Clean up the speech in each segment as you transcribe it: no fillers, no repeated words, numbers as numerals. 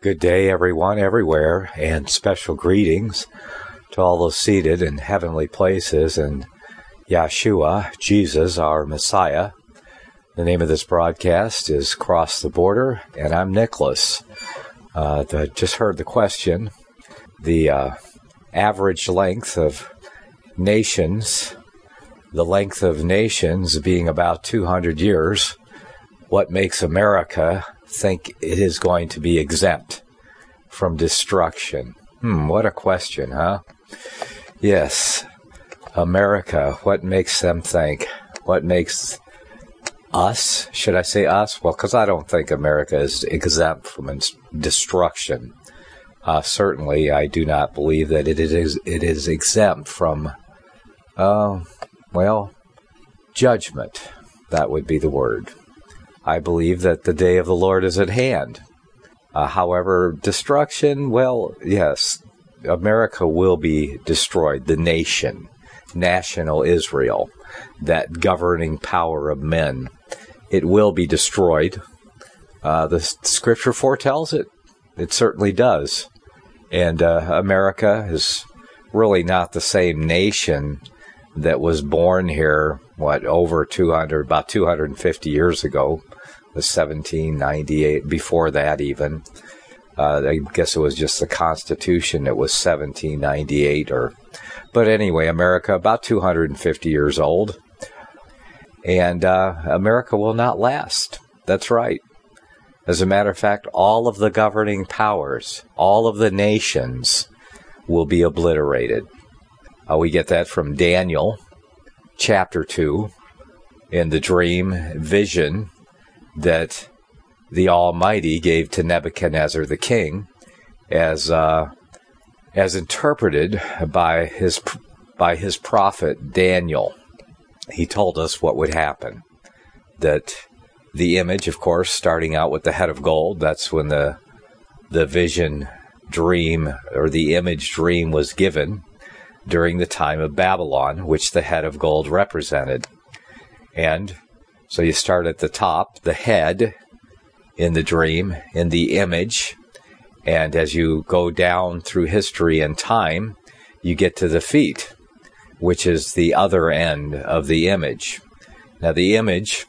Good day, everyone, everywhere, and special greetings to all those seated in heavenly places and Yeshua, Jesus, our Messiah. The name of this broadcast is Cross the Border, and I'm Nicholas. Just heard the question. The average length of nations, the length of nations being about 200 years, what makes America think it is going to be exempt from destruction? What a question, huh? Yes, America, what makes them think? What makes us, should I say us? Well, because I don't think America is exempt from destruction. Certainly, I do not believe that it is exempt from, judgment. That would be the word. I believe that the day of the Lord is at hand. However, destruction, well, yes, America will be destroyed. The nation, national Israel, that governing power of men, it will be destroyed. The scripture foretells it. It certainly does. And America is really not the same nation that was born here, about 250 years ago. Was 1798, before that even. I guess it was just the Constitution that was 1798. But anyway, America, about 250 years old. And America will not last. That's right. As a matter of fact, all of the governing powers, all of the nations will be obliterated. We get that from Daniel, chapter 2, in the dream vision that the Almighty gave to Nebuchadnezzar the king, as interpreted by his prophet Daniel. He told us what would happen. That the image, of course, starting out with the head of gold, that's when the vision dream or the image dream was given during the time of Babylon, which the head of gold represented. And so you start at the top, the head in the dream, in the image, and as you go down through history and time, you get to the feet, which is the other end of the image. Now, the image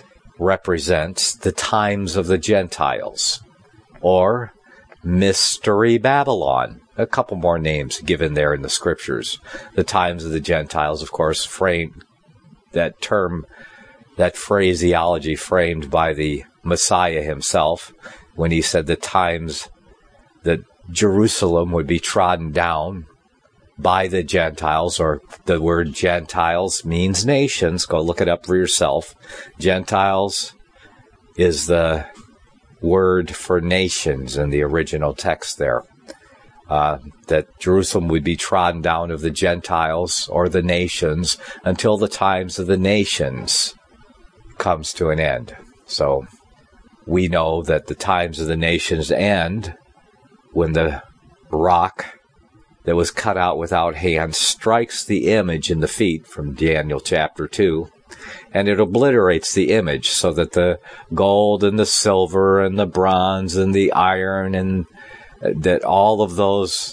represents the times of the Gentiles, or Mystery Babylon. A couple more names given there in the scriptures. The times of the Gentiles, of course, framed that term, that phraseology framed by the Messiah himself when he said the times that Jerusalem would be trodden down by the Gentiles, or the word Gentiles means nations. Go look it up for yourself. Gentiles is the word for nations in the original text there. That Jerusalem would be trodden down of the Gentiles or the nations until the times of the nations comes to an end. So we know that the times of the nations end when the rock that was cut out without hands strikes the image in the feet from Daniel chapter 2, and it obliterates the image so that the gold and the silver and the bronze and the iron and that all of those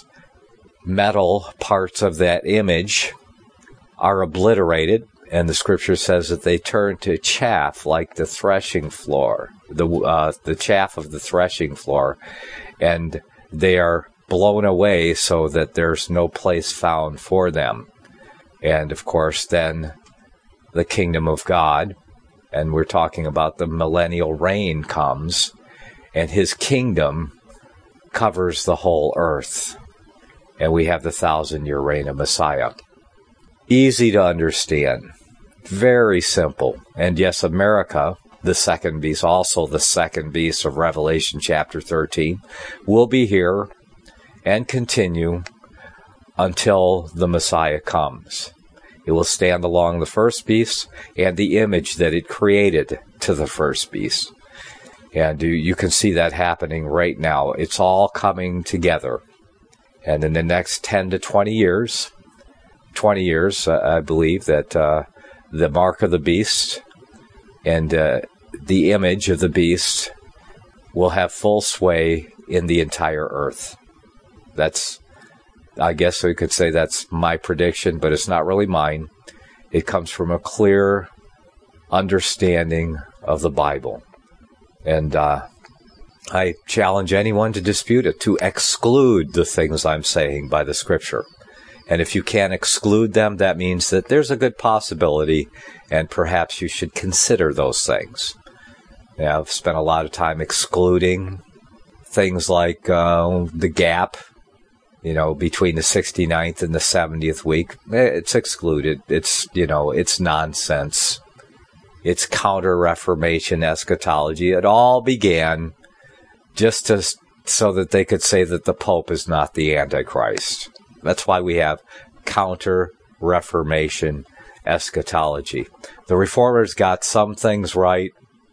metal parts of that image are obliterated. And the scripture says that they turn to chaff like the threshing floor, the chaff of the threshing floor, and they are blown away so that there's no place found for them. And of course, then the kingdom of God, and we're talking about the millennial reign, comes, and his kingdom covers the whole earth. And we have the 1,000-year reign of Messiah. Easy to understand. Very simple. And yes, America, the second beast, also the second beast of Revelation chapter 13, will be here and continue until the Messiah comes. It will stand along the first beast and the image that it created to the first beast. And you can see that happening right now. It's all coming together. And in the next 10 to 20 years, I believe that the mark of the beast and the image of the beast will have full sway in the entire earth. I guess we could say that's my prediction, but it's not really mine. It comes from a clear understanding of the Bible. And I challenge anyone to dispute it, to exclude the things I'm saying by the Scripture. And if you can't exclude them, that means that there's a good possibility, and perhaps you should consider those things. Yeah, I've spent a lot of time excluding things like the gap, between the 69th and the 70th week. It's excluded. It's nonsense. It's counter-Reformation eschatology. It all began just so that they could say that the Pope is not the Antichrist. That's why we have counter-Reformation eschatology. The Reformers got some things right,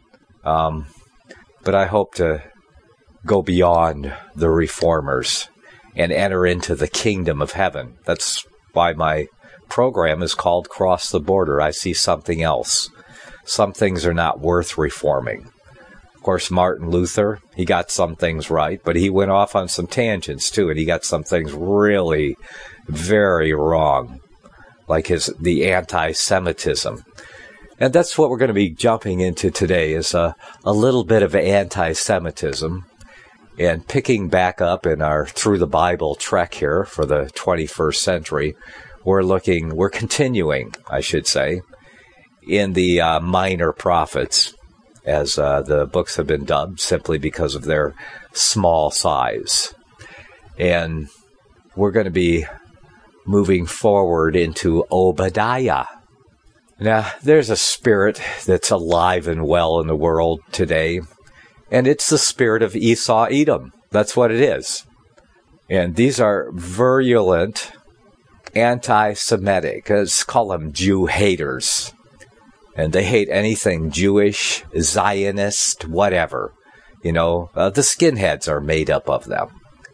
but I hope to go beyond the Reformers and enter into the kingdom of heaven. That's why my program is called Cross the Border. I see something else. Some things are not worth reforming. Of course, Martin Luther, he got some things right, but he went off on some tangents too, and he got some things really very wrong, like the anti-Semitism. And that's what we're going to be jumping into today, is a little bit of anti-Semitism, and picking back up in our Through the Bible trek here for the 21st century. We're continuing, I should say, in the minor prophets, as the books have been dubbed, simply because of their small size. And we're going to be moving forward into Obadiah. Now, there's a spirit that's alive and well in the world today, and it's the spirit of Esau Edom. That's what it is. And these are virulent anti-Semitic, let's call them Jew haters. And they hate anything Jewish, Zionist, whatever. The skinheads are made up of them.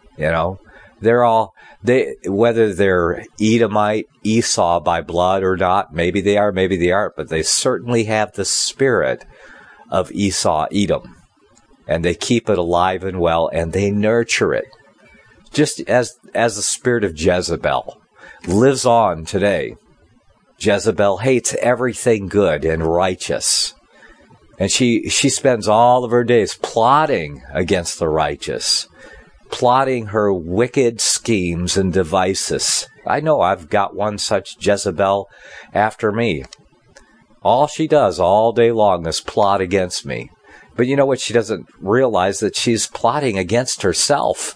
Whether they're Edomite, Esau by blood or not, maybe they are, maybe they aren't, but they certainly have the spirit of Esau Edom. And they keep it alive and well, and they nurture it. Just as the spirit of Jezebel lives on today. Jezebel hates everything good and righteous. And she spends all of her days plotting against the righteous, plotting her wicked schemes and devices. I know I've got one such Jezebel after me. All she does all day long is plot against me. But you know what? She doesn't realize that she's plotting against herself.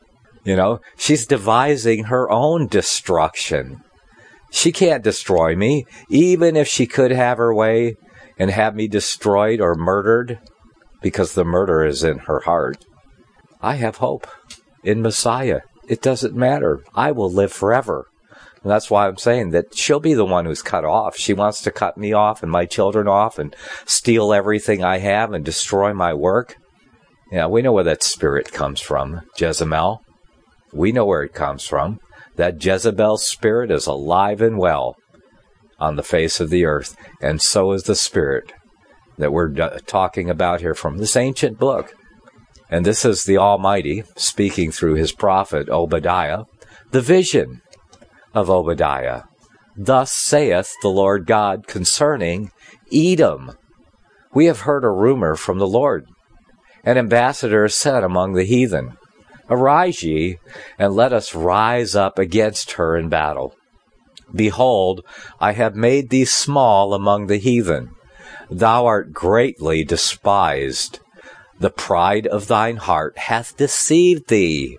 She's devising her own destruction. She can't destroy me, even if she could have her way and have me destroyed or murdered, because the murder is in her heart. I have hope in Messiah. It doesn't matter. I will live forever. And that's why I'm saying that she'll be the one who's cut off. She wants to cut me off and my children off and steal everything I have and destroy my work. Yeah, we know where that spirit comes from, Jezebel. We know where it comes from. That Jezebel spirit is alive and well on the face of the earth. And so is the spirit that we're talking about here from this ancient book. And this is the Almighty speaking through his prophet Obadiah, the vision of Obadiah. Thus saith the Lord God concerning Edom. We have heard a rumor from the Lord. An ambassador is sent among the heathen. Arise ye, and let us rise up against her in battle. Behold, I have made thee small among the heathen. Thou art greatly despised. The pride of thine heart hath deceived thee.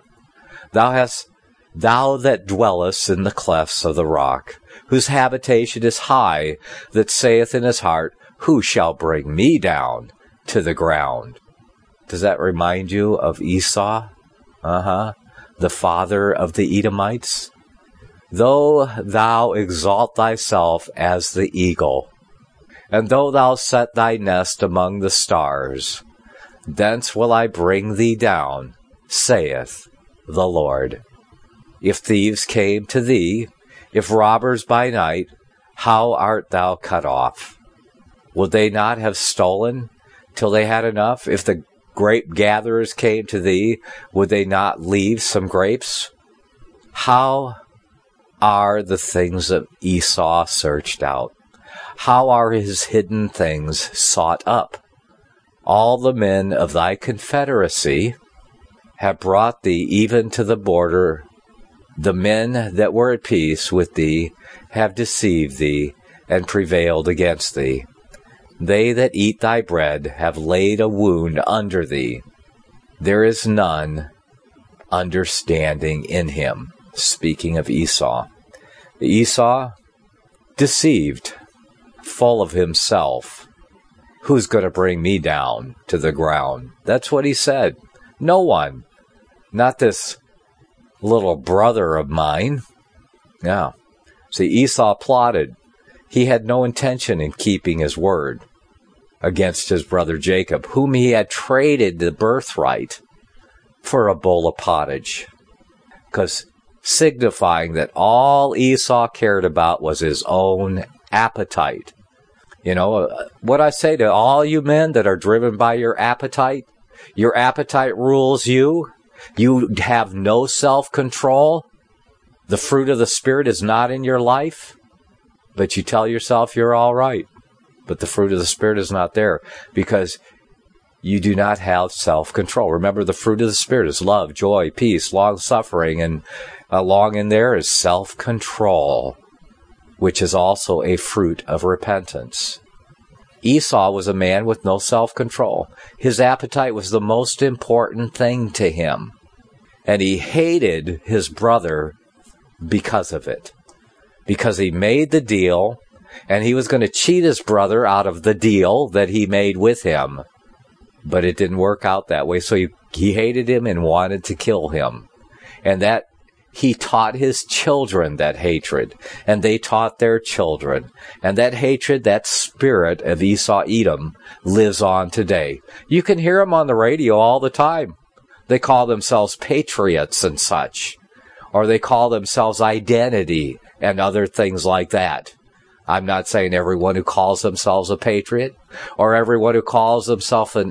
Thou that dwellest in the clefts of the rock, whose habitation is high, that saith in his heart, who shall bring me down to the ground? Does that remind you of Esau? The father of the Edomites. Though thou exalt thyself as the eagle, and though thou set thy nest among the stars, thence will I bring thee down, saith the Lord. If thieves came to thee, if robbers by night, how art thou cut off? Would they not have stolen till they had enough? If the grape gatherers came to thee, would they not leave some grapes? How are the things of Esau searched out? How are his hidden things sought up? All the men of thy confederacy have brought thee even to the border. The men that were at peace with thee have deceived thee and prevailed against thee. They that eat thy bread have laid a wound under thee. There is none understanding in him. Speaking of Esau. Esau, deceived, full of himself. Who's going to bring me down to the ground? That's what he said. No one. Not this little brother of mine. Yeah. See, Esau plotted. He had no intention in keeping his word against his brother Jacob, whom he had traded the birthright for a bowl of pottage. Because signifying that all Esau cared about was his own appetite. You know, what I say to all you men that are driven by your appetite rules you. You have no self-control. The fruit of the Spirit is not in your life. But you tell yourself you're all right. But the fruit of the Spirit is not there because you do not have self-control. Remember, the fruit of the Spirit is love, joy, peace, long-suffering, and along in there is self-control, which is also a fruit of repentance. Esau was a man with no self-control. His appetite was the most important thing to him. And he hated his brother because of it. Because he made the deal, and he was going to cheat his brother out of the deal that he made with him. But it didn't work out that way, so he hated him and wanted to kill him. And that he taught his children that hatred, and they taught their children. And that hatred, that spirit of Esau Edom, lives on today. You can hear them on the radio all the time. They call themselves patriots and such. Or they call themselves identity and other things like that. I'm not saying everyone who calls themselves a patriot or everyone who calls themselves an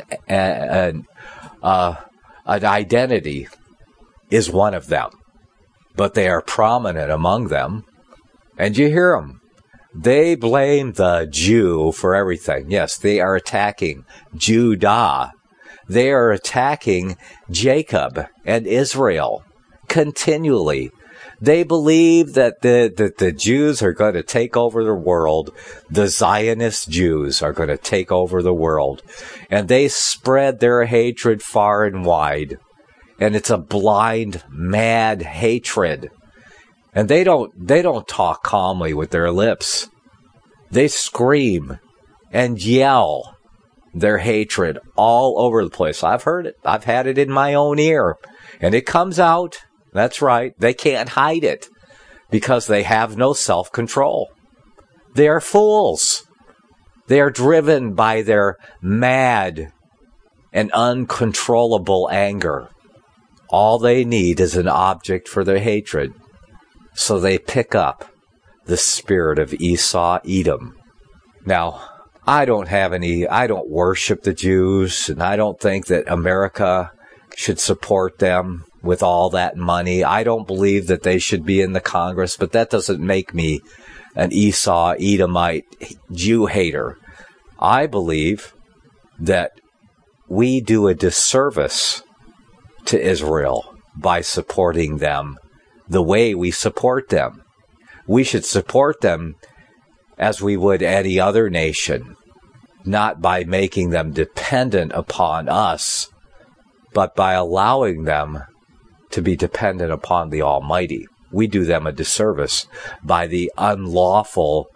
identity is one of them. But they are prominent among them. And you hear them. They blame the Jew for everything. Yes, they are attacking Judah. They are attacking Jacob and Israel continually. They believe that the Jews are going to take over the world. The Zionist Jews are going to take over the world. And they spread their hatred far and wide. And it's a blind, mad hatred. And they don't talk calmly with their lips. They scream and yell their hatred all over the place. I've heard it. I've had it in my own ear. And it comes out. That's right. They can't hide it because they have no self-control. They are fools. They are driven by their mad and uncontrollable anger. All they need is an object for their hatred. So they pick up the spirit of Esau Edom. Now, I don't worship the Jews, and I don't think that America should support them with all that money. I don't believe that they should be in the Congress, but that doesn't make me an Esau Edomite Jew hater. I believe that we do a disservice to Israel by supporting them the way we support them. We should support them as we would any other nation, not by making them dependent upon us, but by allowing them to be dependent upon the Almighty. We do them a disservice by the unlawful,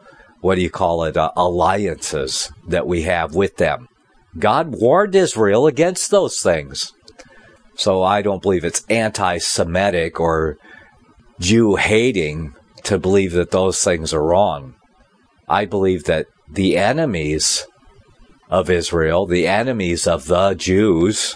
alliances that we have with them. God warned Israel against those things. So I don't believe it's anti-Semitic or Jew-hating to believe that those things are wrong. I believe that the enemies of Israel, the enemies of the Jews,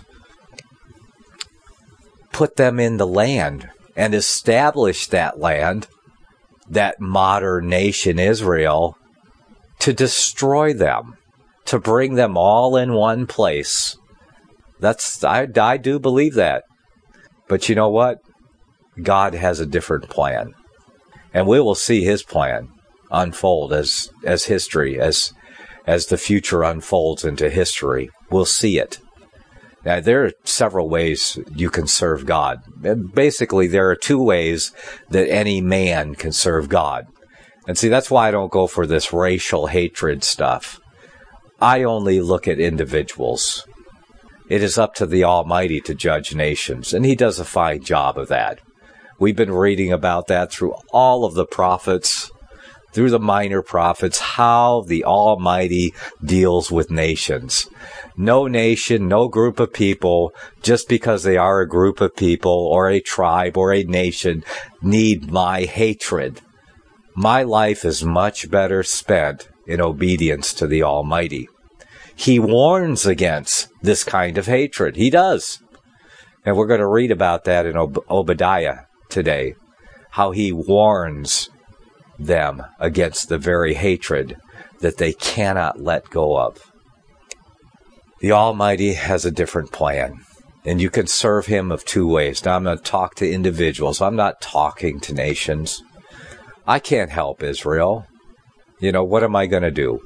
put them in the land and established that land, that modern nation Israel, to destroy them, to bring them all in one place I do believe that. But you know what? God has a different plan. And we will see his plan unfold as history, as the future unfolds into history. We'll see it. Now, there are several ways you can serve God. Basically, there are two ways that any man can serve God. And see, that's why I don't go for this racial hatred stuff. I only look at individuals. It is up to the Almighty to judge nations, and he does a fine job of that. We've been reading about that through all of the prophets, through the minor prophets, how the Almighty deals with nations. No nation, no group of people, just because they are a group of people or a tribe or a nation, need my hatred. My life is much better spent in obedience to the Almighty. He warns against this kind of hatred. He does. And we're going to read about that in Obadiah today, how he warns them against the very hatred that they cannot let go of. The Almighty has a different plan, and you can serve him of two ways. Now, I'm going to talk to individuals. I'm not talking to nations. I can't help Israel. What am I going to do?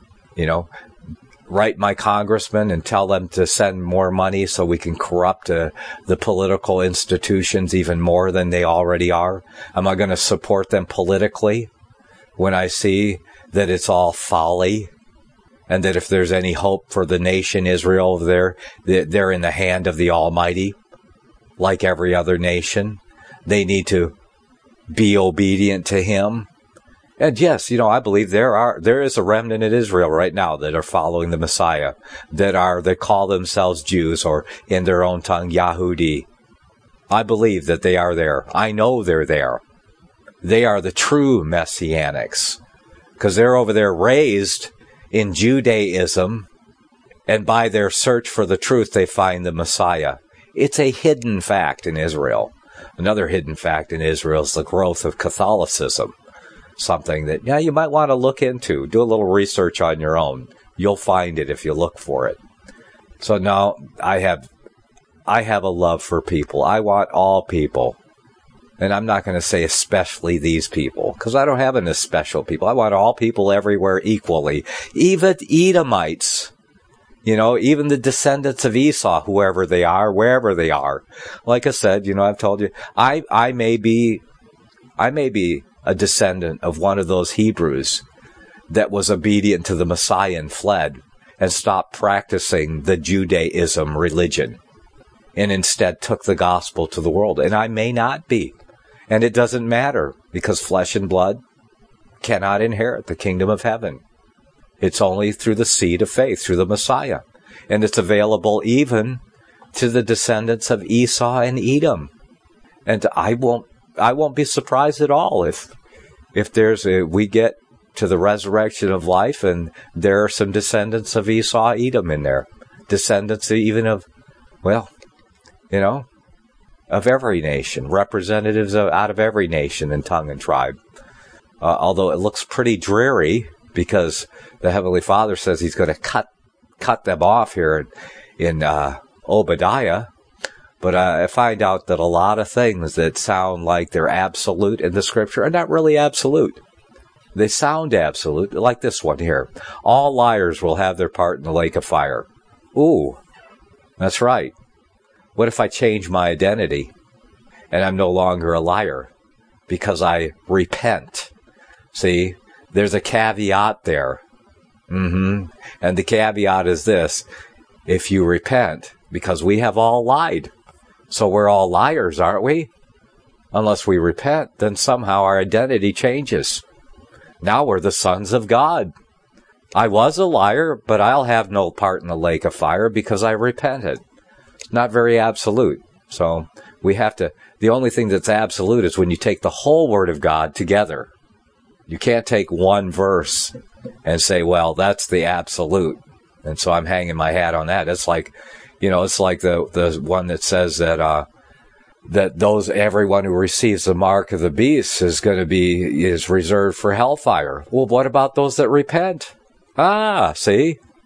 Write my congressman and tell them to send more money so we can corrupt the political institutions even more than they already are? Am I going to support them politically when I see that it's all folly and that if there's any hope for the nation Israel over there, they're in the hand of the Almighty like every other nation? They need to be obedient to him. And yes, I believe there is a remnant in Israel right now that are following the Messiah, that call themselves Jews, or in their own tongue, Yahudi. I believe that they are there. I know they're there. They are the true Messianics, because they're over there raised in Judaism, and by their search for the truth, they find the Messiah. It's a hidden fact in Israel. Another hidden fact in Israel is the growth of Catholicism. Something that, you might want to look into. Do a little research on your own. You'll find it if you look for it. So now I have a love for people. I want all people. And I'm not going to say especially these people, because I don't have an especial people. I want all people everywhere equally. Even Edomites. Even the descendants of Esau, whoever they are, wherever they are. Like I said, I've told you, I may be a descendant of one of those Hebrews that was obedient to the Messiah and fled and stopped practicing the Judaism religion and instead took the gospel to the world. And I may not be. And it doesn't matter, because flesh and blood cannot inherit the kingdom of heaven. It's only through the seed of faith, through the Messiah. And it's available even to the descendants of Esau and Edom. And I won't be surprised at all if we get to the resurrection of life and there are some descendants of Esau, Edom in there. Descendants even of every nation, representatives out of every nation and tongue and tribe. Although it looks pretty dreary, because the Heavenly Father says he's going to cut them off here in Obadiah. But I find out that a lot of things that sound like they're absolute in the Scripture are not really absolute. They sound absolute, like this one here. All liars will have their part in the lake of fire. Ooh, that's right. What if I change my identity and I'm no longer a liar because I repent? See, there's a caveat there. And the caveat is this: if you repent, because we have all lied. So we're all liars, aren't we? Unless we repent, then somehow our identity changes. Now we're the sons of God. I was a liar, but I'll have no part in the lake of fire because I repented. Not very absolute. So the only thing that's absolute is when you take the whole Word of God together. You can't take one verse and say, well, that's the absolute. And so I'm hanging my hat on that. It's like, it's like the one that says that everyone who receives the mark of the beast is reserved for hellfire. Well, what about those that repent? See?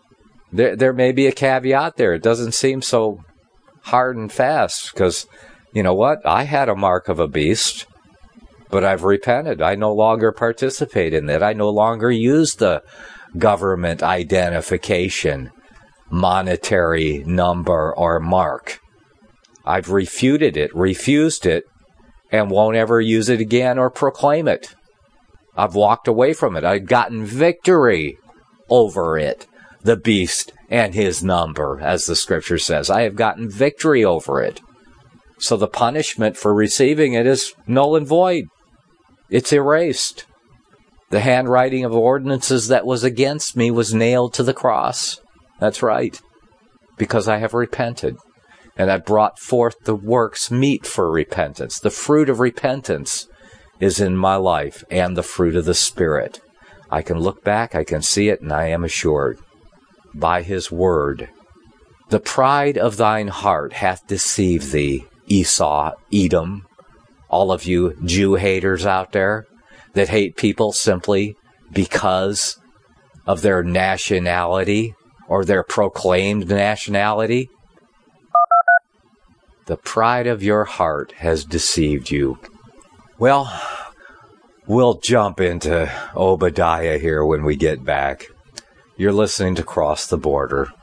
There may be a caveat there. It doesn't seem so hard and fast because, you know what? I had a mark of a beast, but I've repented. I no longer participate in that. I no longer use the government identification, monetary number or mark. I've refuted it, refused it, and won't ever use it again or proclaim it. I've walked away from it. I've gotten victory over it, the beast and his number, as the scripture says. I have gotten victory over it. So the punishment for receiving it is null and void. It's erased. The handwriting of ordinances that was against me was nailed to the cross. That's right. Because I have repented. And I brought forth the works meet for repentance. The fruit of repentance is in my life, and the fruit of the Spirit. I can look back, I can see it, and I am assured by his word. The pride of thine heart hath deceived thee, Esau, Edom, all of you Jew haters out there that hate people simply because of their nationality or their proclaimed nationality. The pride of your heart has deceived you. Well, we'll jump into Obadiah here when we get back. You're listening to Cross the Border.